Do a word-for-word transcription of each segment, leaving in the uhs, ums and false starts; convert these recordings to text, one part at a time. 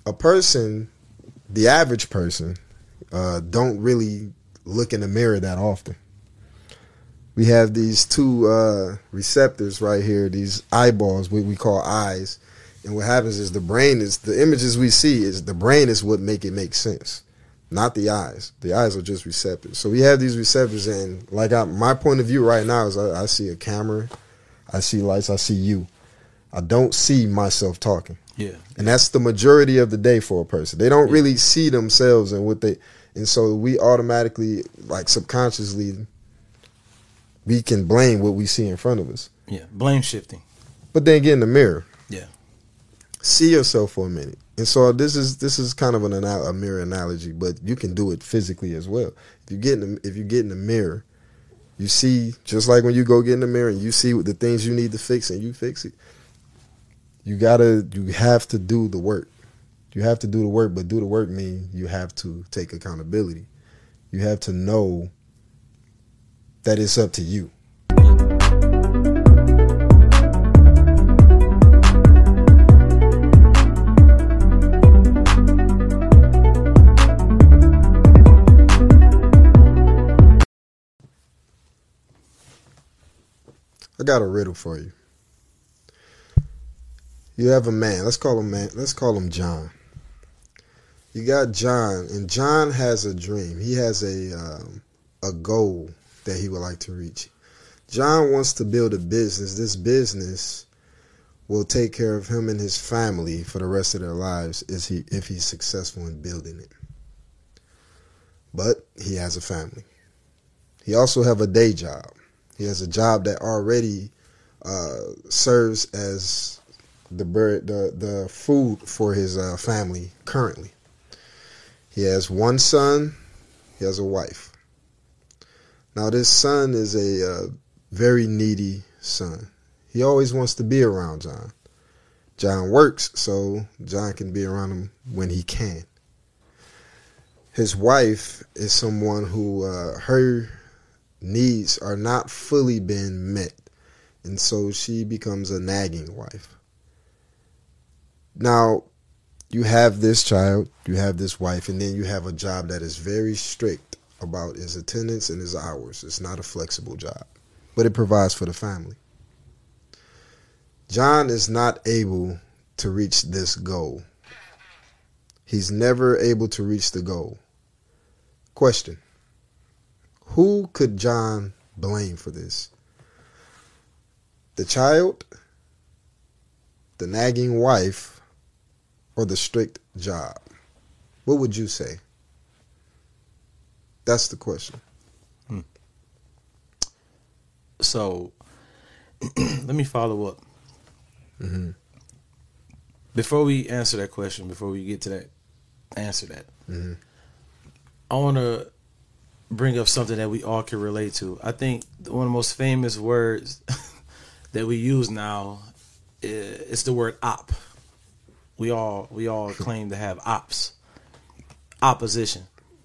a person, the average person, uh, don't really look in the mirror that often. We have these two uh, receptors right here, these eyeballs, what we call eyes. And what happens is the brain is, the images we see is the brain is what make it make sense, not the eyes. The eyes are just receptors. So we have these receptors, and like I, my point of view right now is I, I see a camera, I see lights, I see you. I don't see myself talking. Yeah. And that's the majority of the day for a person. They don't yeah. really see themselves and what they, and so we automatically, like subconsciously, we can blame what we see in front of us. Yeah, blame shifting. But then get in the mirror. Yeah. See yourself for a minute. And so this is this is kind of an a mirror analogy, but you can do it physically as well. If you get in the, if you get in the mirror, you see, just like when you go get in the mirror and you see the things you need to fix and you fix it. You gotta, you have to do the work. You have to do the work, but do the work mean you have to take accountability. You have to know that it's up to you. I got a riddle for you. You have a man. Let's call him man. Let's call him John. You got John, and John has a dream. He has a um, a goal that he would like to reach. John wants to build a business. This business will take care of him and his family for the rest of their lives if he if he's successful in building it. But he has a family. He also have a day job. He has a job that already uh, serves as the bird, the the food for his uh, family currently. He has one son. He has a wife. Now this son is a uh, very needy son. He always wants to be around John. John works, so John can be around him when he can. His wife is someone who uh, her needs are not fully being met, and so she becomes a nagging wife. Now, you have this child, you have this wife, and then you have a job that is very strict about his attendance and his hours. It's not a flexible job, but it provides for the family. John is not able to reach this goal. He's never able to reach the goal. Question: who could John blame for this? The child, the nagging wife, or the strict job? What would you say? That's the question. Hmm. So, let me follow up. Mm-hmm. Before we answer that question, before we get to that, answer that, mm-hmm. I want to bring up something that we all can relate to. I think one of the most famous words that we use now is the word op. We all we all claim to have ops, opposition.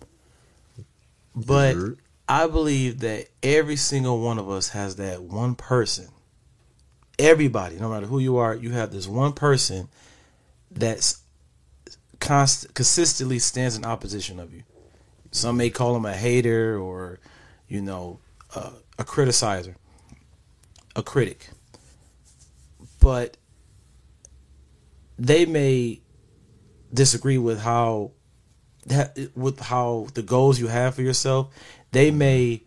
But mm-hmm. I believe that every single one of us has that one person. Everybody, no matter who you are, you have this one person that's const- consistently stands in opposition of you. Some may call him a hater or, you know, uh, a criticizer, a critic. But they may disagree with how that with how the goals you have for yourself. They may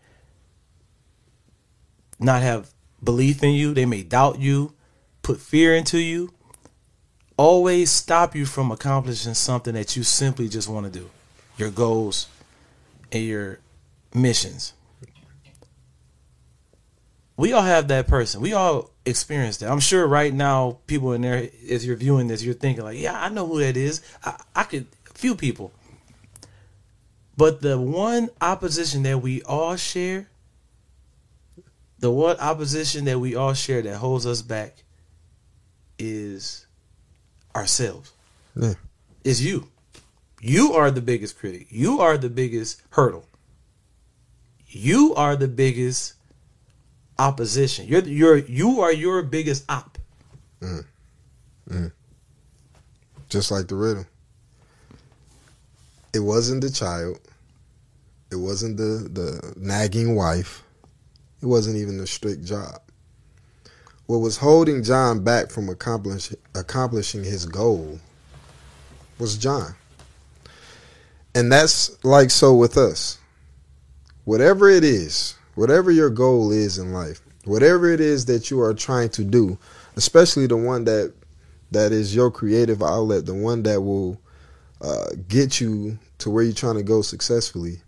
not have belief in you. They may doubt you, put fear into you, always stop you from accomplishing something that you simply just want to do, your goals and your missions. We all have that person. We all experience that. I'm sure right now, people in there, as you're viewing this, you're thinking like, yeah, I know who that is. I, I could, a few people. But the one opposition that we all share, the one opposition that we all share that holds us back is ourselves. Yeah. It's you. You are the biggest critic. You are the biggest hurdle. You are the biggest opposition. You're you're you are your biggest op. Mm. Mm. Just like the riddle. It wasn't the child. It wasn't the, the nagging wife. It wasn't even a strict job. What was holding John back from accomplish, accomplishing his goal was John. And that's like so with us. Whatever it is, whatever your goal is in life, whatever it is that you are trying to do, especially the one that that is your creative outlet, the one that will uh, get you to where you're trying to go successfully,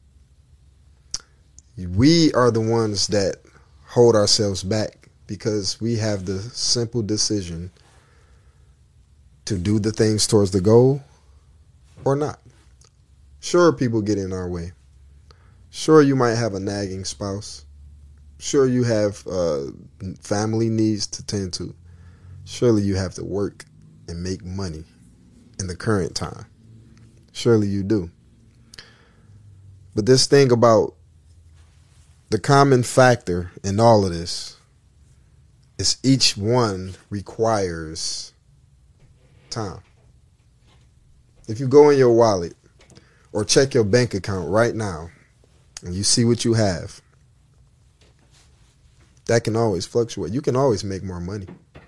we are the ones that hold ourselves back because we have the simple decision to do the things towards the goal or not. Sure, people get in our way. Sure, you might have a nagging spouse. Sure, you have uh, family needs to tend to. Surely you have to work and make money in the current time. Surely you do. But this thing about the common factor in all of this is each one requires time. If you go in your wallet or check your bank account right now and you see what you have, that can always fluctuate. You can always make more money.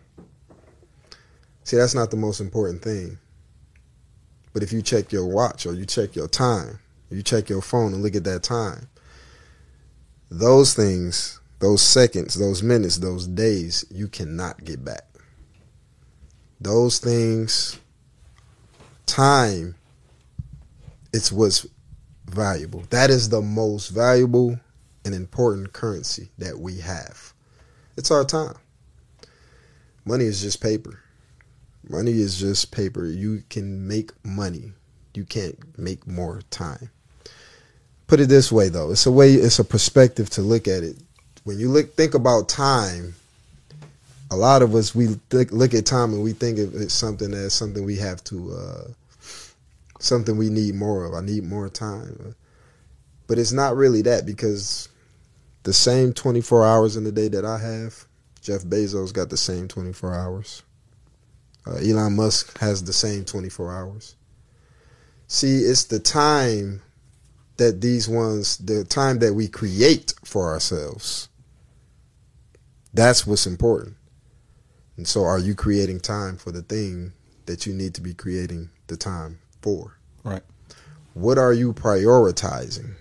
See, that's not the most important thing. But if you check your watch or you check your time, you check your phone and look at that time, those things, those seconds, those minutes, those days, you cannot get back. Those things, time, it's what's valuable. That is the most valuable and important currency that we have. It's our time. Money is just paper. Money is just paper. You can make money. You can't make more time. Put it this way, though. It's a way, it's a perspective to look at it. When you look, think about time, a lot of us, we th- look at time and we think of it something as something we have to, uh, something we need more of. I need more time. But it's not really that, because the same twenty-four hours in the day that I have, Jeff Bezos got the same twenty-four hours. Uh, Elon Musk has the same twenty-four hours. See, it's the time that these ones, the time that we create for ourselves. That's what's important. And so are you creating time for the thing that you need to be creating the time for? Right. What are you prioritizing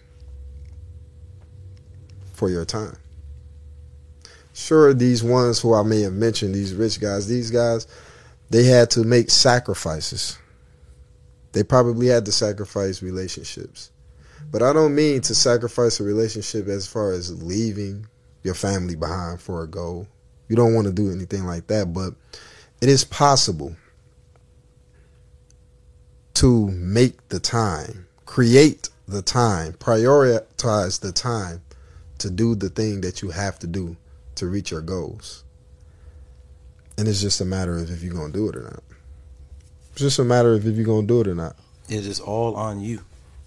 for your time? Sure, these ones who I may have mentioned, these rich guys, these guys, they had to make sacrifices. They probably had to sacrifice relationships. But I don't mean to sacrifice a relationship as far as leaving your family behind for a goal. You don't want to do anything like that, but it is possible to make the time, create the time, prioritize the time to do the thing that you have to do to reach your goals. And it's just a matter of if you're going to do it or not. It's just a matter of if you're going to do it or not. It is all on you.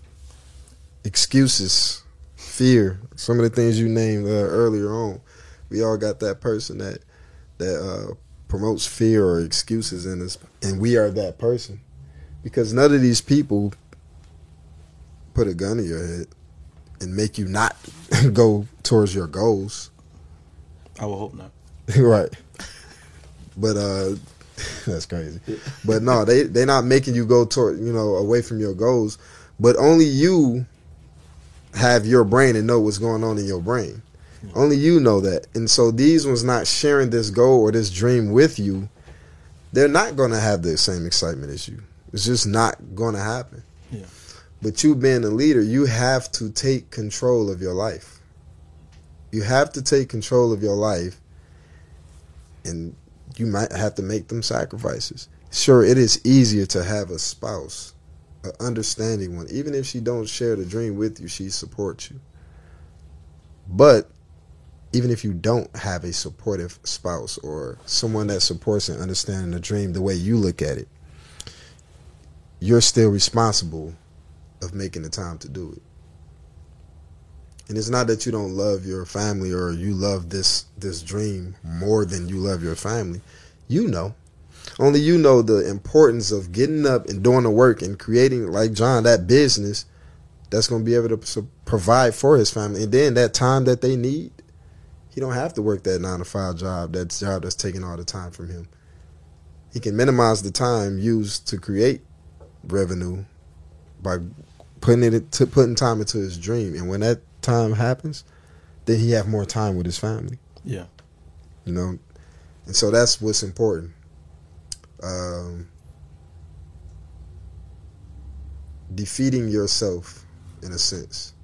Excuses, fear, some of the things you named uh, earlier on. We all got that person that that uh, promotes fear or excuses in us, and we are that person. Because none of these people put a gun in your head and make you not go towards your goals. I will hope not. Right. But uh, that's crazy. But no, they they're not making you go toward, you know, away from your goals. But only you have your brain and know what's going on in your brain. Yeah. Only you know that. And so these ones not sharing this goal or this dream with you, they're not going to have the same excitement as you. It's just not going to happen. Yeah. But you being a leader, you have to take control of your life. You have to take control of your life, and you might have to make them sacrifices. Sure, it is easier to have a spouse, an understanding one. Even if she don't share the dream with you, she supports you. But even if you don't have a supportive spouse or someone that supports and understands the dream the way you look at it, you're still responsible of making the time to do it. And it's not that you don't love your family or you love this this dream more than you love your family. You know. Only you know the importance of getting up and doing the work and creating, like John, that business that's going to be able to su- provide for his family. And then that time that they need, he don't have to work that nine to five job, that job that's taking all the time from him. He can minimize the time used to create revenue by putting it to putting time into his dream. And when that time happens, then he have more time with his family. Yeah. You know, and so that's what's important. Um, defeating yourself, in a sense.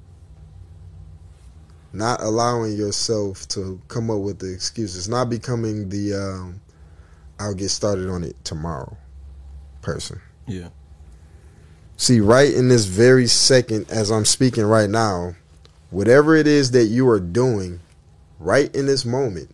Not allowing yourself to come up with the excuses. Not becoming the um, I'll get started on it tomorrow person. Yeah. See, right in this very second, as I'm speaking right now, whatever it is that you are doing, right in this moment,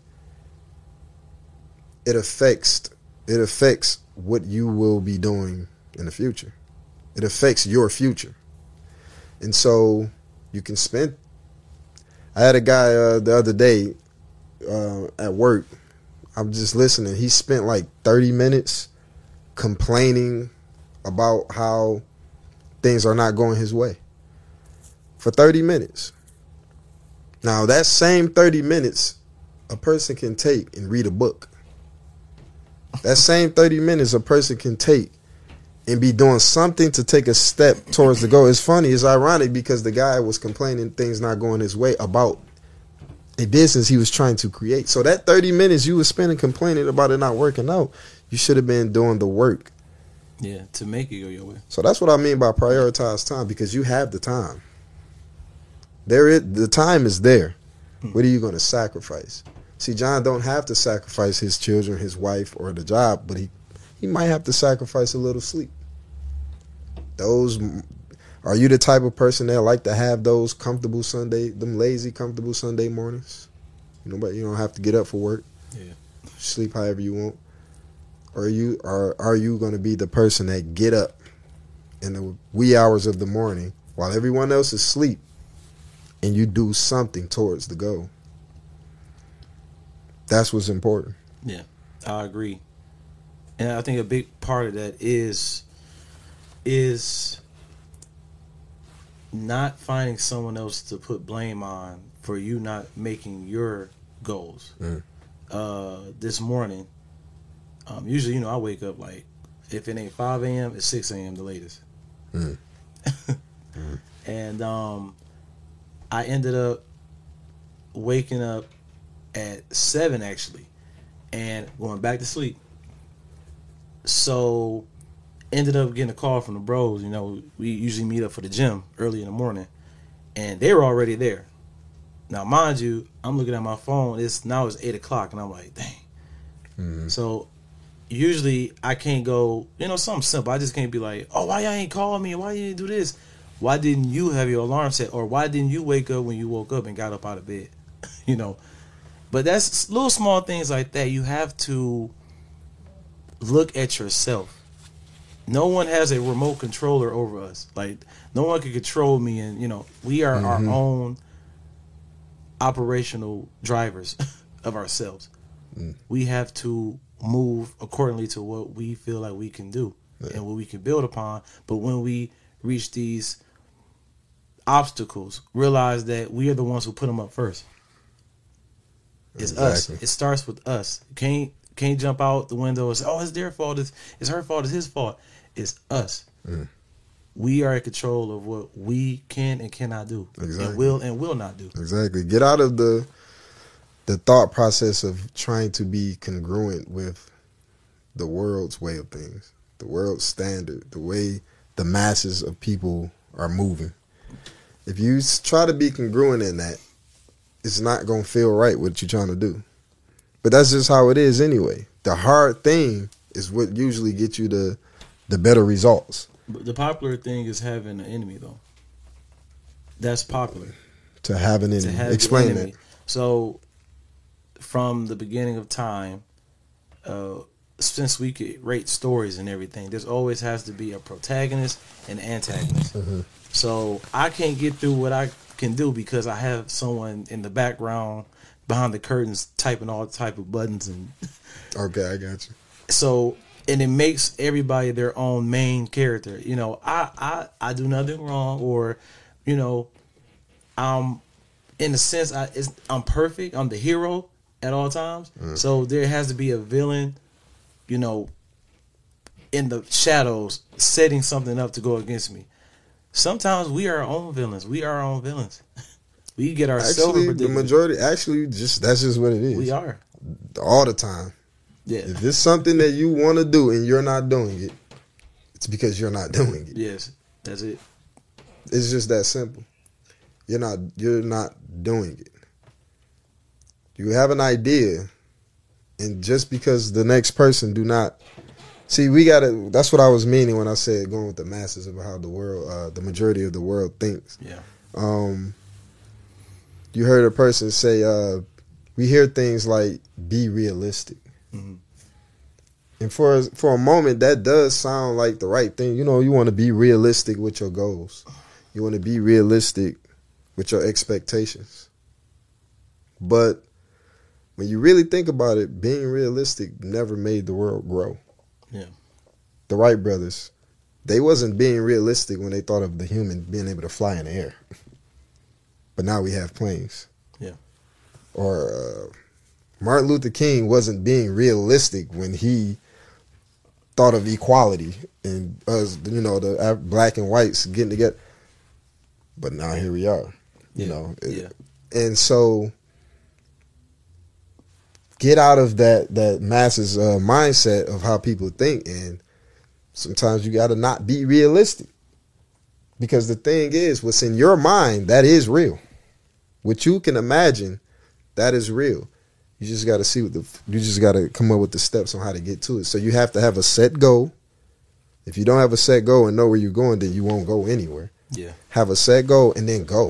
it affects it affects what you will be doing in the future. It affects your future. And so you can spend. I had a guy uh, the other day uh, at work. I'm just listening. He spent like thirty minutes complaining about how things are not going his way. For thirty minutes. Now, that same thirty minutes, a person can take and read a book. That same thirty minutes a person can take and be doing something to take a step towards the goal. It's funny, it's ironic, because the guy was complaining things not going his way about a business he was trying to create. So that thirty minutes you were spending complaining about it not working out, you should have been doing the work. Yeah, to make it go your way. So that's what I mean by prioritize time, because you have the time. There is, the time is there. What are you going to sacrifice? See, John don't have to sacrifice his children, his wife, or the job, but he, he might have to sacrifice a little sleep. Those, are you the type of person that like to have those comfortable Sunday, them lazy, comfortable Sunday mornings? You know, but you don't have to get up for work. Yeah. Sleep however you want. Or are you are are you going to be the person that get up in the wee hours of the morning while everyone else is asleep, and you do something towards the goal? That's what's important. Yeah, I agree. And I think a big part of that is is not finding someone else to put blame on for you not making your goals. Mm. Uh, this morning, um, usually, you know, I wake up like, if it ain't five a.m., it's six a.m. the latest. Mm. mm. And um, I ended up waking up at seven, actually, and going back to sleep. So ended up getting a call from the bros. You know, we usually meet up for the gym early in the morning, and they were already there. Now, mind you, I'm looking at my phone. It's now it's eight o'clock, and I'm like, dang. Mm-hmm. So usually I can't go, you know, something simple. I just can't be like, oh, why y'all ain't call me? Why you didn't do this? Why didn't you have your alarm set? Or why didn't you wake up when you woke up and got up out of bed? You know, but that's little small things like that. You have to look at yourself. No one has a remote controller over us. Like, no one can control me, and you know, we are Mm-hmm. our own operational drivers of ourselves. Mm. We have to move accordingly to what we feel like we can do, yeah, and what we can build upon. But when we reach these obstacles, realize that we are the ones who put them up first. It's exactly. us. It starts with us. You can't can't jump out the window and say, oh, it's their fault. It's, it's her fault. It's his fault. It's us. Mm. We are in control of what we can and cannot do. Exactly. And will and will not do. Exactly. Get out of the the thought process of trying to be congruent with the world's way of things, the world's standard, the way the masses of people are moving. If you try to be congruent in that, it's not going to feel right what you're trying to do. But that's just how it is anyway. The hard thing is what usually gets you the the better results. But the popular thing is having an enemy, though. That's popular. To have an enemy. Have Explain enemy. That. So, from the beginning of time, uh, since we could rate stories and everything, there's always has to be a protagonist and antagonist. Mm-hmm. So, I can't get through what I can do because I have someone in the background behind the curtains typing all type of buttons and okay, I got you. So and it makes everybody their own main character. You know, I I, I do nothing wrong, or you know, I'm in a sense I it's, I'm perfect. I'm the hero at all times. Mm. So there has to be a villain, you know, in the shadows setting something up to go against me. Sometimes we are our own villains. We are our own villains. We get ourselves. Actually, the majority. Actually, just that's just what it is. We are all the time. Yeah. If it's something that you want to do and you're not doing it, it's because you're not doing it. Yes, that's it. It's just that simple. You're not. You're not doing it. You have an idea, and just because the next person do not. See, we gotta. That's what I was meaning when I said going with the masses of how the world, uh, the majority of the world thinks. Yeah. Um. You heard a person say, uh, "We hear things like be realistic," mm-hmm. and for for a moment that does sound like the right thing. You know, you want to be realistic with your goals. You want to be realistic with your expectations. But when you really think about it, being realistic never made the world grow. Yeah. The Wright brothers, they wasn't being realistic when they thought of the human being able to fly in the air. But now we have planes. Yeah. Or uh, Martin Luther King wasn't being realistic when he thought of equality and us, you know, the black and whites getting together. But now here we are, you yeah. know. Yeah. And so get out of that that masses uh, mindset of how people think, and sometimes you got to not be realistic, because the thing is, what's in your mind, that is real. What you can imagine, that is real. You just got to see what the you just got to come up with the steps on how to get to it. So you have to have a set goal. If you don't have a set goal and know where you're going, then you won't go anywhere. Yeah. Have a set goal and then go.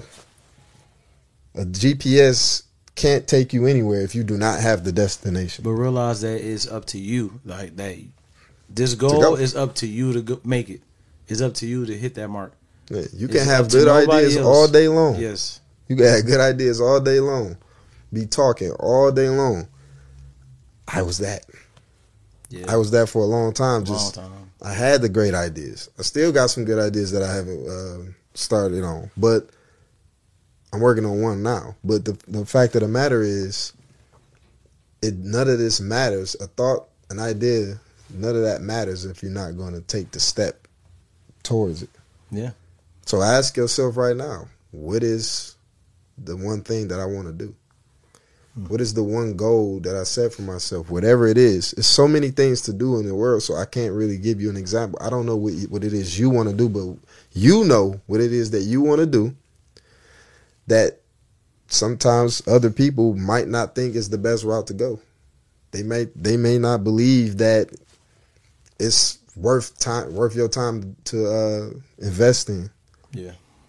A G P S can't take you anywhere if you do not have the destination. But realize that it's up to you. Like that, this goal is up to you to go, make it. It's up to you to hit that mark. Yeah, you can it's have good ideas else. all day long. Yes. You can have good ideas all day long. Be talking all day long. I was that. Yeah. I was that for a long time. A Just long time. I had the great ideas. I still got some good ideas that I haven't uh, started on, but I'm working on one now. But the the fact of the matter is, it none of this matters. A thought, an idea, none of that matters if you're not going to take the step towards it. Yeah. So ask yourself right now, what is the one thing that I want to do? Hmm. What is the one goal that I set for myself? Whatever it is. There's so many things to do in the world, so I can't really give you an example. I don't know what, what it is you want to do, but you know what it is that you want to do that sometimes other people might not think is the best route to go. They may they may not believe that it's worth time worth your time to uh, invest in. Yeah.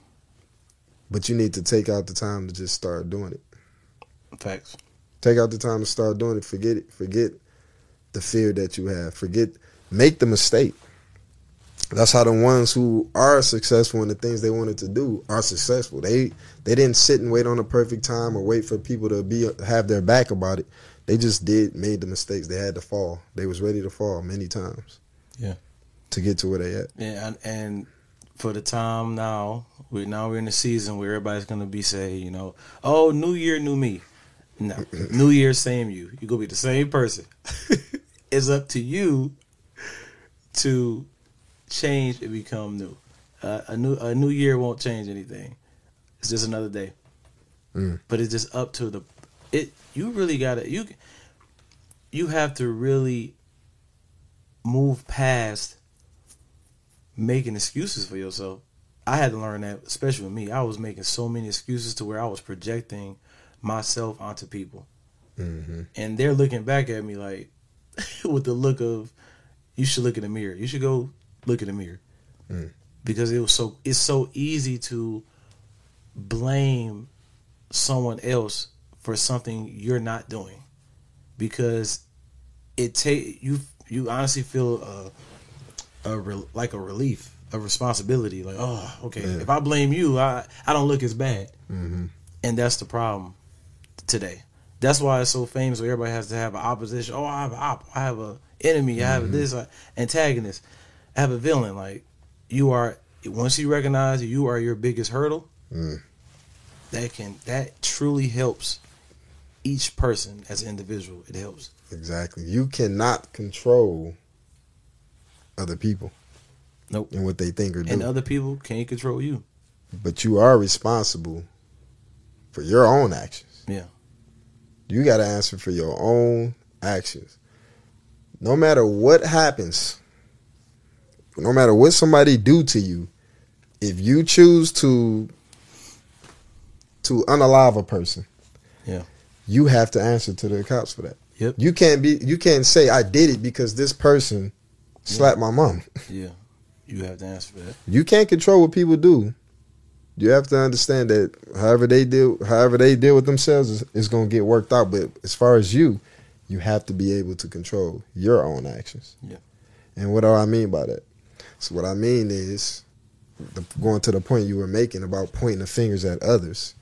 But you need to take out the time to just start doing it. Facts. Take out the time to start doing it. Forget it. Forget the fear that you have. Forget. Make the mistake. That's how the ones who are successful in the things they wanted to do are successful. They they didn't sit and wait on the perfect time or wait for people to be have their back about it. They just did made the mistakes. They had to fall. They was ready to fall many times. Yeah. To get to where they at. Yeah, and, and for the time now, we now we're in a season where everybody's gonna be saying, you know, oh, new year, new me. No, new year, same you. You're gonna be the same person. It's up to you to change and become new. Uh, a new a new year won't change anything. It's just another day. Mm. But it's just up to the it. You really gotta you. You have to really move past making excuses for yourself. I had to learn that, especially with me. I was making so many excuses to where I was projecting myself onto people. Mm-hmm. And they're looking back at me like, with the look of, you should look in the mirror. You should go look in the mirror. Mm. Because it was so, it's so easy to blame someone else for something you're not doing. Because it take you, you honestly feel a, a re, like a relief. A responsibility, like, oh, okay. Yeah. If I blame you, I, I don't look as bad, mm-hmm. And that's the problem today. That's why it's so famous. Where everybody has to have an opposition. Oh, I have an op. I have a enemy. I have Mhm. this uh, antagonist. I have a villain. Like you are. Once you recognize you are your biggest hurdle, Mm. that can that truly helps each person as an individual. It helps. Exactly. You cannot control other people. Nope. And what they think or do. And other people can't control you. But you are responsible for your own actions. Yeah. You got to answer for your own actions. No matter what happens, no matter what somebody do to you, if you choose to to unalive a person, Yeah. you have to answer to the cops for that. Yep. You can't be you can't say I did it because this person slapped my mom. Yeah. You have to answer for that. You can't control what people do. You have to understand that however they deal however they deal with themselves is, is going to get worked out. But as far as you, you have to be able to control your own actions. Yeah. And what do I mean by that? So what I mean is, the, going to the point you were making about pointing the fingers at others.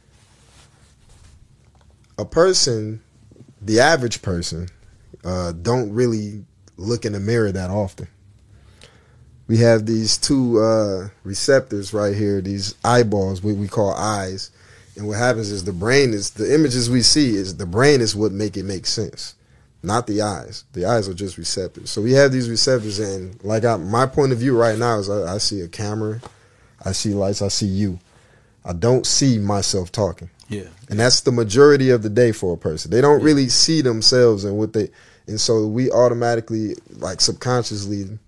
A person, the average person, uh, don't really look in the mirror that often. We have these two uh, receptors right here, these eyeballs, what we call eyes. And what happens is the brain is, the images we see is the brain is what make it make sense, not the eyes. The eyes are just receptors. So we have these receptors, and like I, my point of view right now is I, I see a camera, I see lights, I see you. I don't see myself talking. Yeah. And that's the majority of the day for a person. They don't really see themselves and what they, and so we automatically, like subconsciously,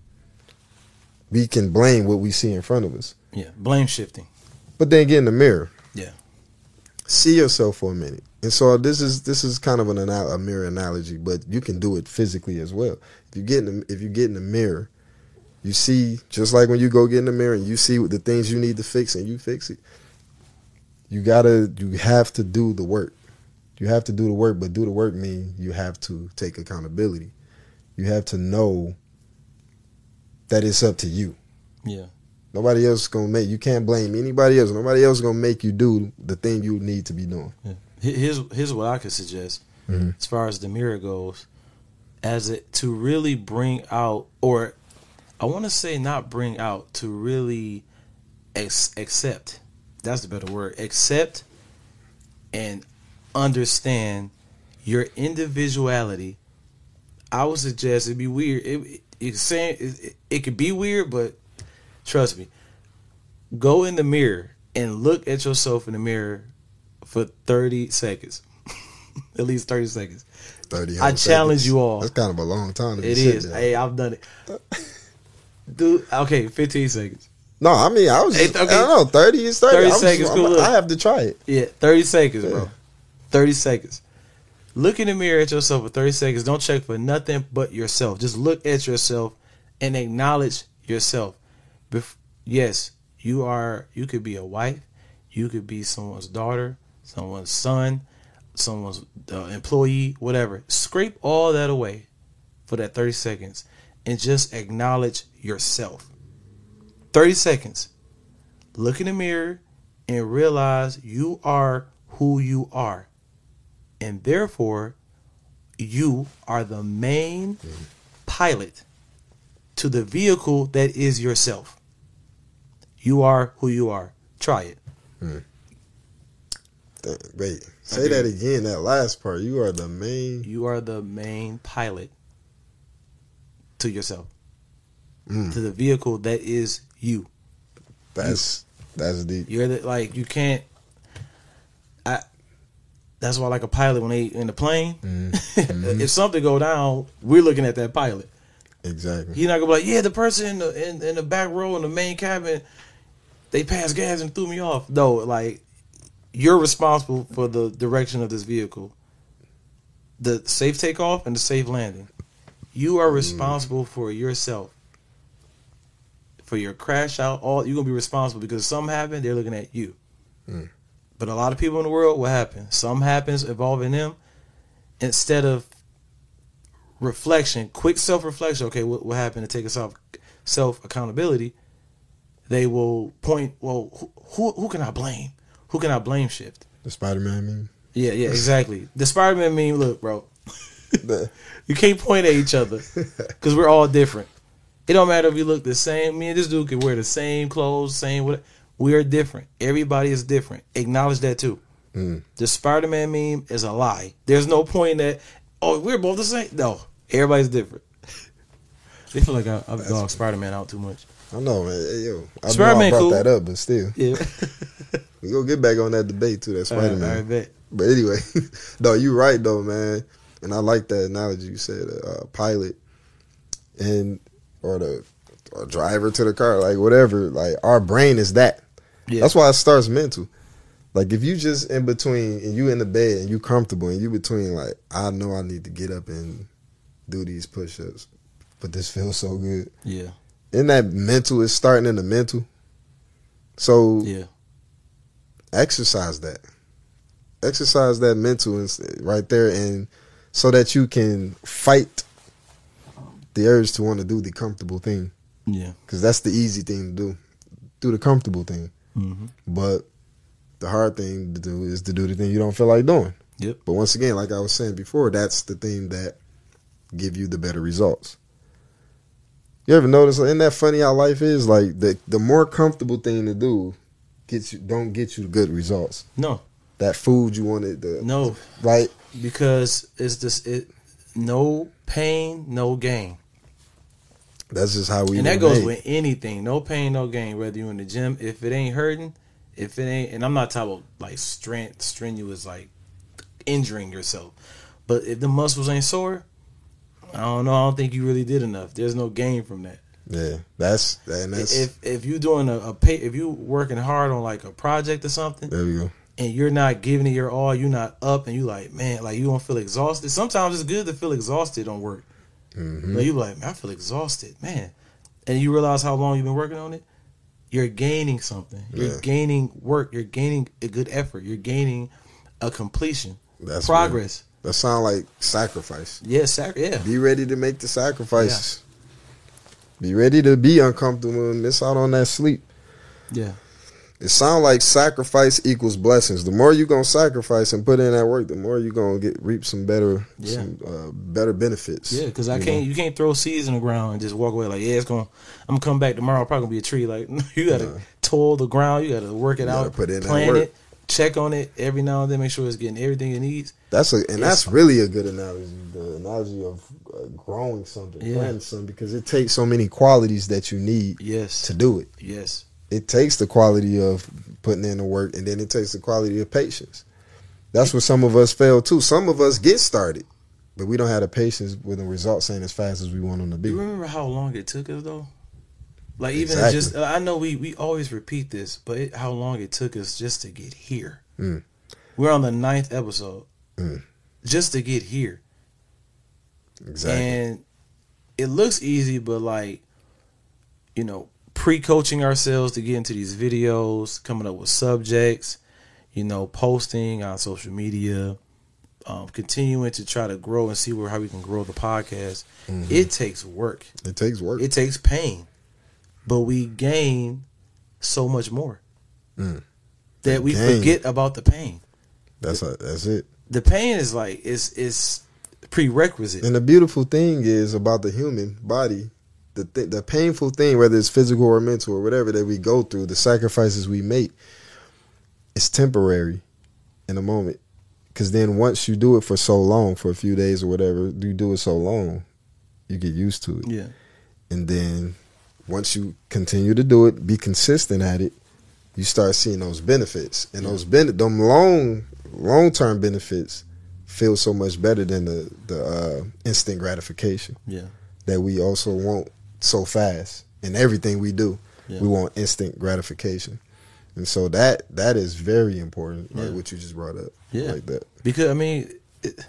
we can blame what we see in front of us. Yeah. Blame shifting. But then get in the mirror. Yeah. See yourself for a minute. And so this is this is kind of an anal- a mirror analogy, but you can do it physically as well. If you get in the, if you get in the mirror, you see, just like when you go get in the mirror and you see the things you need to fix and you fix it. You gotta, you have to do the work. You have to do the work, but do the work mean you have to take accountability. You have to know that it's up to you. Yeah. Nobody else is gonna make, you can't blame anybody else. Nobody else is gonna make you do the thing you need to be doing. Yeah. Here's here's what I could suggest Mm-hmm. as far as the mirror goes, as it to really bring out, or I want to say not bring out, to really ex- accept. That's the better word. Accept and understand your individuality. I would suggest it'd be weird. It, it, it's saying it, it, it could be weird, but trust me. Go in the mirror and look at yourself in the mirror for thirty seconds. At least thirty seconds. thirty I challenge seconds. you all. That's kind of a long time to be It sitting is. there. Hey, I've done it. Dude, okay, fifteen seconds. No, I mean, I was just, Hey, okay. I don't know, thirty is thirty. thirty I was seconds, just, cool, I'm- look. I have to try it. Yeah, thirty seconds, Yeah. bro. thirty seconds. Look in the mirror at yourself for thirty seconds. Don't check for nothing but yourself. Just look at yourself and acknowledge yourself. Bef- yes, you are, you could be a wife. You could be someone's daughter, someone's son, someone's uh, employee, whatever. Scrape all that away for that thirty seconds and just acknowledge yourself. thirty seconds. Look in the mirror and realize you are who you are. And therefore, you are the main pilot to the vehicle that is yourself. You are who you are. Try it. Th- Wait, say that again, that last part. You are the main. You are the main pilot to yourself. Mm. To the vehicle that is you. That's, that's deep. You're the, like, you can't. I. That's why, like a pilot, when they in the plane, Mm-hmm. if something go down, we're looking at that pilot. Exactly. He's not gonna be like, yeah, the person in the in, in the back row in the main cabin, they passed gas and threw me off. No, like, you're responsible for the direction of this vehicle, the safe takeoff and the safe landing. You are responsible mm. for yourself, for your crash out. All you're gonna be responsible because if something happened, they're looking at you. Mm. But a lot of people in the world, what happens? Something happens involving them. Instead of reflection, quick self-reflection, okay, what, what happened to take us off self-accountability, they will point, well, who, who who can I blame? Who can I blame shift? The Spider-Man meme? Yeah, yeah, exactly. The Spider-Man meme, look, bro, You can't point at each other because we're all different. It don't matter if we look the same. Me and this dude can wear the same clothes, same what. We are different. Everybody is different. Acknowledge that too. Mm. The Spider-Man meme is a lie. There's no point that, oh, we're both the same. No, everybody's different. They feel like I, I've dogged Spider-Man out too much. I know, man. Hey, yo, I Spider-Man know I brought cool. that up, but still. Yeah. We gonna get back on that debate too, that Spider-Man. All right, all right, bet. But anyway, no, you're right though, man. And I like that analogy you said, uh, pilot and or the or driver to the car, like whatever. Like our brain is that. Yeah. That's why it starts mental. Like if you just in between and you in the bed and you comfortable and you between like, I know I need to get up and do these push-ups, but this feels so good. Yeah. In that mental, it's starting in the mental. So yeah, exercise that. Exercise that mental right there, and so that you can fight the urge to want to do the comfortable thing. Yeah. Because that's the easy thing to do. Do the comfortable thing. Mm-hmm. But the hard thing to do is to do the thing you don't feel like doing. Yep. But once again, like I was saying before, that's the thing that give you the better results. You ever notice, isn't that funny how life is? Like the the more comfortable thing to do gets you don't get you good results. No. That food you wanted to No. Right? Because it's just it no pain, no gain. That's just how we And that goes made. with anything. No pain, no gain. Whether you're in the gym, if it ain't hurting, if it ain't, and I'm not talking about like strength, strenuous, like injuring yourself. But if the muscles ain't sore, I don't know. I don't think you really did enough. There's no gain from that. Yeah, that's and that's if if you doing a, a pay, if you working hard on like a project or something. There we go. And you're not giving it your all. You're not up, and you like, man, like you don't feel exhausted. Sometimes it's good to feel exhausted on work. Mm-hmm. But you like, man, I feel exhausted, man. And you realize how long you've been working on it. You're gaining something. You're yeah. gaining work. You're gaining a good effort. You're gaining a completion. That's progress. Real. That sound like sacrifice. Yeah, sac- yeah. Be ready to make the sacrifices. Yeah. Be ready to be uncomfortable and miss out on that sleep. Yeah. It sounds like sacrifice equals blessings. The more you're going to sacrifice and put in that work, the more you're going to get reap some better yeah. some uh, better benefits. Yeah, because I can't. Know? You can't throw seeds in the ground and just walk away like, yeah, it's going. I'm gonna come back tomorrow. Probably gonna be a tree. Like you got to uh, toil the ground. You got to work it you out. Put in plant that work. it. Check on it every now and then. Make sure it's getting everything it needs. That's a and it's, that's really a good analogy. The analogy of uh, growing something, yeah. planting something, because it takes so many qualities that you need. Yes. To do it. Yes. It takes the quality of putting in the work, and then it takes the quality of patience. That's where some of us fail too. Some of us get started, but we don't have the patience with the results ain't as fast as we want them to be. You remember how long it took us though? Like even exactly. just, I know we, we always repeat this, but it, how long it took us just to get here. Mm. We're on the ninth episode, mm. just to get here. Exactly. And it looks easy, but like, you know, pre-coaching ourselves to get into these videos, coming up with subjects, you know, posting on social media, um, continuing to try to grow and see where how we can grow the podcast. Mm-hmm. It takes work. It takes work. It takes pain, but we gain so much more mm. that we gain. forget about the pain. That's a, that's it. The pain is like it's it's prerequisite. And the beautiful thing is about the human body. The th- the painful thing, whether it's physical or mental or whatever that we go through, the sacrifices we make, it's temporary in a moment. Because then once you do it for so long, for a few days or whatever, you do it so long, you get used to it. Yeah. And then once you continue to do it, be consistent at it, you start seeing those benefits. And yeah. those ben- them long, long-term benefits feel so much better than the, the uh, instant gratification. Yeah. That we also want so fast in everything we do. Yeah. We want instant gratification. And so that that is very important, like yeah. what you just brought up. Yeah. Like that. Because, I mean, it,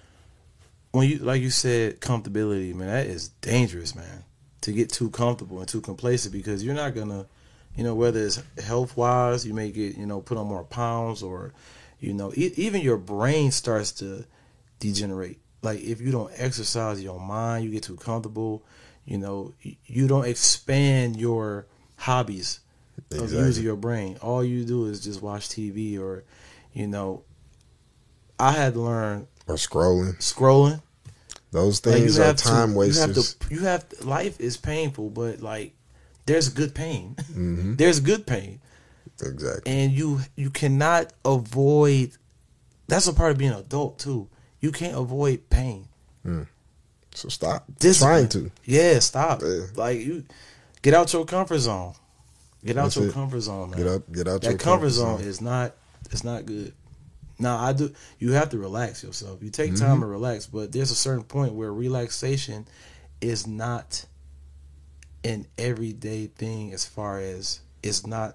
when you, like you said, comfortability, man, that is dangerous, man, to get too comfortable and too complacent, because you're not going to, you know, whether it's health-wise, you may get, you know, put on more pounds, or, you know, e- even your brain starts to degenerate. Like, if you don't exercise your mind, you get too comfortable, you know, you don't expand your hobbies exactly. of using your brain. All you do is just watch T V, or, you know, I had to learn. Or scrolling. Scrolling. Those Like, things you are have time to, wasters. You have to. You have to, life is painful, but like there's good pain. Mm-hmm. There's good pain, Exactly. and you you cannot avoid. That's a part of being an adult too. You can't avoid pain. Mm. So stop Discipline. trying to. Yeah, stop. Yeah. Like you, get out your comfort zone. Get out That's your it. comfort zone, man. Get up. Get out That your comfort zone is not. It's not good. Now I do. You have to relax yourself. You take time Mhm. to relax, but there's a certain point where relaxation is not an everyday thing. As far as it's not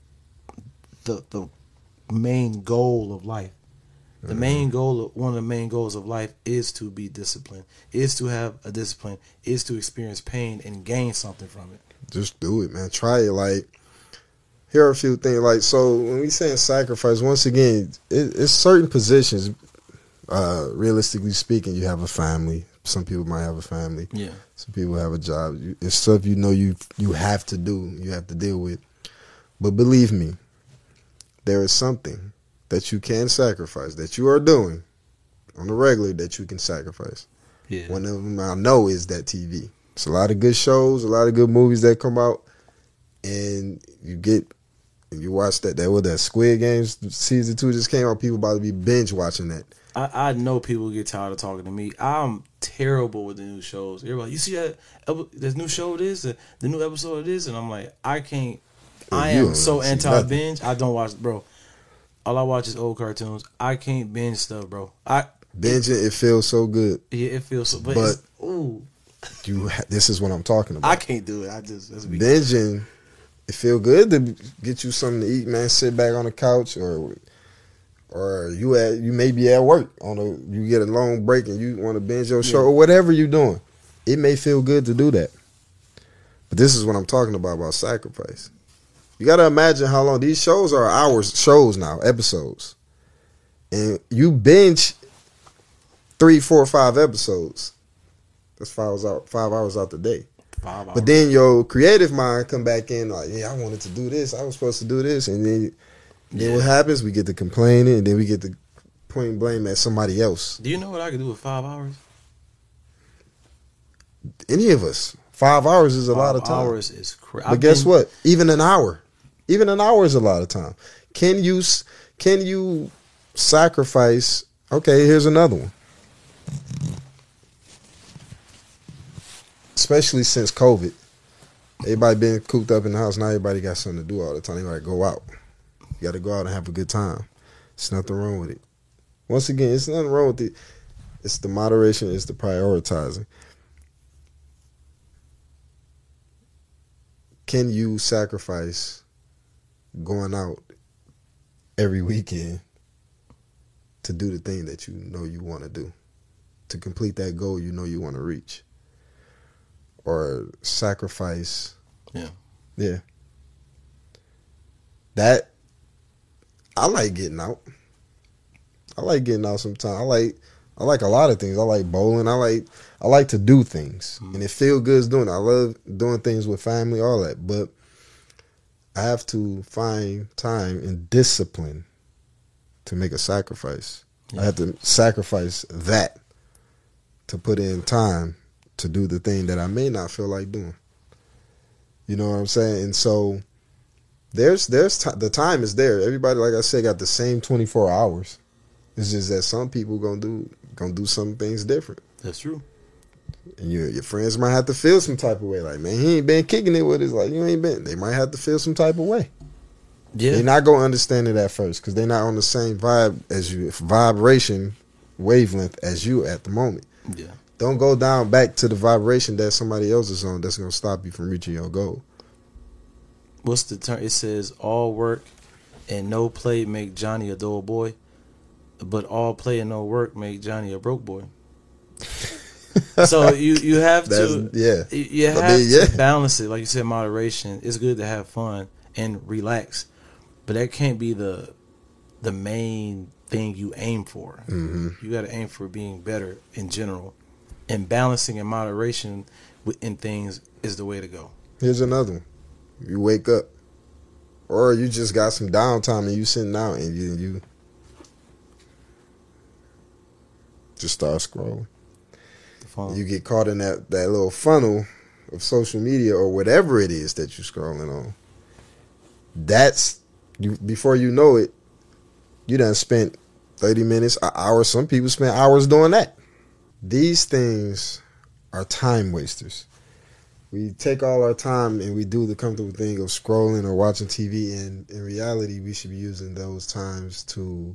the the main goal of life. The main goal, of, one of the main goals of life, is to be disciplined. Is to have a discipline. Is to experience pain and gain something from it. Just do it, man. Try it. Like, here are a few things. Like, so when we saying sacrifice, once again, it, it's certain positions. Uh, realistically speaking, you have a family. Some people might have a family. Yeah. Some people have a job. You- It's stuff you know you you have to do. You have to deal with. But believe me, there is something that you can sacrifice, that you are doing on the regular, that you can sacrifice. Yeah. One of them I know is that T V. It's a lot of good shows, a lot of good movies that come out, and you get, you watch that, that what that Squid Games season two just came out, people about to be binge watching that. I, I know people get tired of talking to me. I'm terrible with the new shows. Everybody, you see that ep- this new show it is, the, the new episode it is, and I'm like, I can't. I you am don't so see anti nothing. binge. I don't watch, bro. All I watch is old cartoons. I can't binge stuff, bro. I Binging, it feels so good. yeah, it feels so, but, But- it's, ooh, You, ha- this is what I'm talking about. I can't do it. I just that's me. Binging, it feel good to get you something to eat, man. Sit back on the couch, or or you at you may be at work on a you get a long break and you want to binge your show, Yeah. or whatever you're doing. It may feel good to do that, but this is what I'm talking about about sacrifice. You got to imagine how long these shows are. Hours shows now, episodes, and you binge three, four, five episodes. That's five hours out. Five hours out the day. Five hours. But then your creative mind come back in like, yeah, I wanted to do this. I was supposed to do this. And then, then Yeah. what happens? We get to complaining, and then we get to point blame at somebody else. Do you know what I could do with five hours? Any of us. Five hours is a lot of Five time. Hours is crazy. But guess what? Even an hour. Even an hour is a lot of time. Can you, s- can you sacrifice? Okay, here's another one. Especially since COVID. Everybody been cooped up in the house. Now everybody got something to do all the time. They got to go out. You got to go out and have a good time. There's nothing wrong with it. Once again, it's nothing wrong with it. It's the moderation. It's the prioritizing. Can you sacrifice going out every weekend to do the thing that you know you want to do, to complete that goal you know you want to reach, or sacrifice? Yeah. Yeah. That, I like getting out. I like getting out sometimes. I like I like a lot of things. I like bowling. I like I like to do things, Mm-hmm. and it feel good doing it. I love doing things with family, all that. But I have to find time and discipline to make a sacrifice. Yeah. I have to sacrifice that to put in time to do the thing that I may not feel like doing. You know what I'm saying? And so there's there's t- the time is there. Everybody, like I said, got the same twenty-four hours. It's just that some people gonna do gonna do some things different. That's true. And your your friends might have to feel some type of way. Like, man, he ain't been kicking it with us. Like, you ain't been. They might have to feel some type of way. Yeah. They're not gonna understand it at first because they're not on the same vibe as you, vibration wavelength as you at the moment. Yeah. Don't go down back to the vibration that somebody else is on. That's gonna stop you from reaching your goal. What's the term? It says all work and no play make Johnny a dull boy, but all play and no work make Johnny a broke boy. So you you have That's, to yeah. you- you I have mean, yeah. to balance it. Like you said, moderation. It's good to have fun and relax, but that can't be the the main thing you aim for. Mm-hmm. You got to aim for being better in general, and balancing and moderation in things is the way to go. Here's another one. You wake up, or you just got some downtime and you sitting down and you you just start scrolling. phone. You get caught in that, that little funnel of social media or whatever it is that you're scrolling on. That's you before you know it, you done spent thirty minutes, an hour. Some people spend hours doing that. These things are time wasters. We take all our time and we do the comfortable thing of scrolling or watching T V, and in reality, we should be using those times to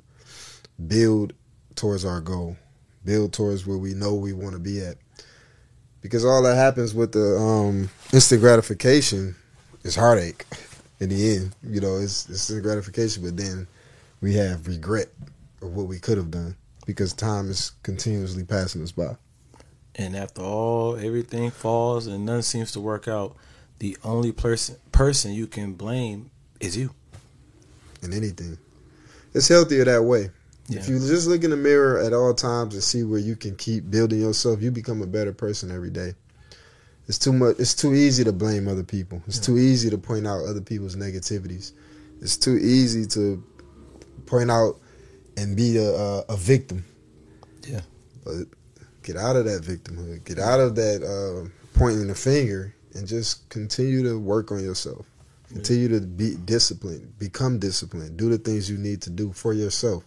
build towards our goal, build towards where we know we want to be at. Because all that happens with the um, instant gratification is heartache in the end. You know, it's instant gratification, but then we have regret of what we could have done because time is continuously passing us by. And after all, everything falls and none seems to work out, the only person person you can blame is you. In anything. It's healthier that way. Yeah. If you just look in the mirror at all times and see where you can keep building yourself, you become a better person every day. It's too much. It's too easy to blame other people. It's yeah. too easy to point out other people's negativities. It's too easy to point out and be a, a, a victim. Yeah. But get out of that victimhood. Get out of that uh, pointing the finger and just continue to work on yourself. Continue yeah. to be disciplined. Become disciplined. Do the things you need to do for yourself.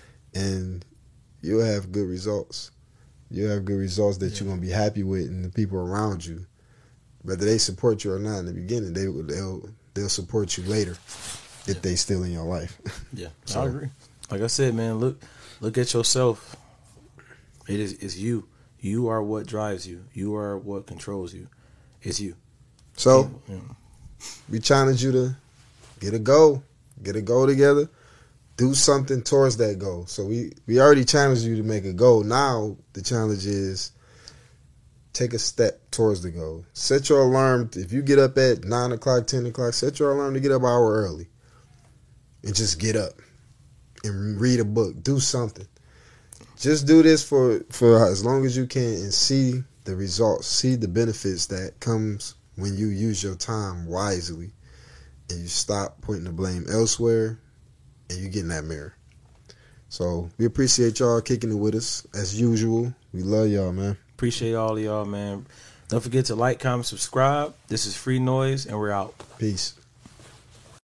And you'll have good results. You'll have good results that yeah. you're going to be happy with, and the people around you, whether they support you or not in the beginning, they, they'll they'll support you later if yeah. they still in your life. Yeah, so, I agree. Like I said, man, look look at yourself. It is it's you. You are what drives you. You are what controls you. It's you. So, yeah. we challenge you to get a goal. Get a goal together. Do something towards that goal. So we, we already challenged you to make a goal. Now the challenge is take a step towards the goal. Set your alarm. If you get up at nine o'clock, ten o'clock, set your alarm to get up an hour early. And just get up and read a book. Do something. Just do this for, for as long as you can and see the results. See the benefits that comes when you use your time wisely and you stop pointing the blame elsewhere. And you get in that mirror. So we appreciate y'all kicking it with us as usual. We love y'all, man. Appreciate all of y'all, man. Don't forget to like, comment, subscribe. This is Free Noise, and we're out. Peace.